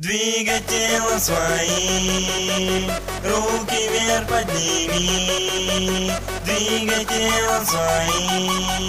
Двигай тело свои, руки вверх подними, двигай тело свои.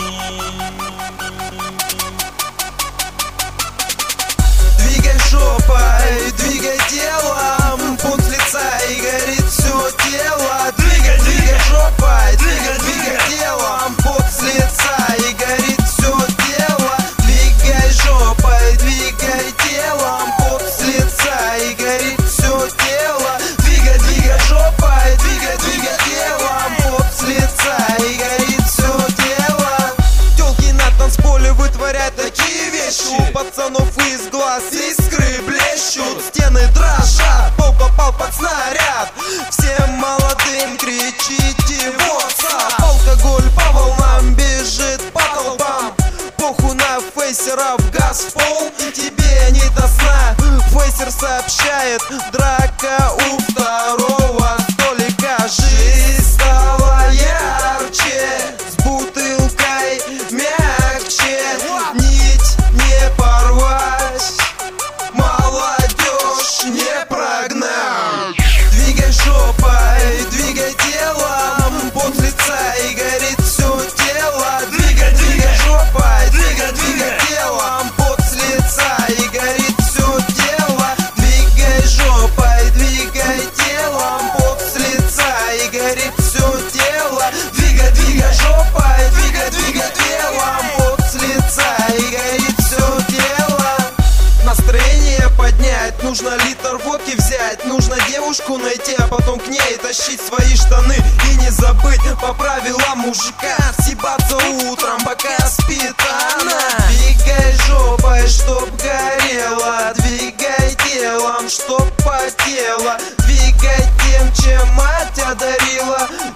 Двигай жопой, двигай телом, пот с лица и горит все тело. Двигай, двигай жопой, двигай телом, пот с лица и горит все тело. Двигай жопой, двигай телом, пот с лица и горит все тело. Двигай жопой, двигай телом, пот с лица и горит все тело. Тёлки на танцполе вытворяют такие вещи, у пацанов из глаз искры блещут, стены дрожат, пол попал под снаряд. Всем молодым кричите «What's up?». Алкоголь по волнам бежит по толпам, похуй на фейсеров, газ в пол и тебе не до сна. Фейсер сообщает: драка у второго столика. Жизнь стала ярче, с бутылкой мягче, нить не порвать, молодежь не прогнать. Двигай жопой, двигай телом, пот с лица и горит все тело. Двигай жопой, двигай телом, пот с лица и горит все тело. Двигай жопой, двигай телом, пот с лица и горит все тело. Двигай жопой, двигай телом, пот с лица и горит все тело. Настроение поднять, нужно литр водки взять, нужно девушку найти, а потом к ней тащить свои штаны. И не забыть по правилам мужика съебаться утром, пока спит она. Двигай жопой, чтоб горело, двигай телом, чтоб потело. Двигай тем, чем мать одарила,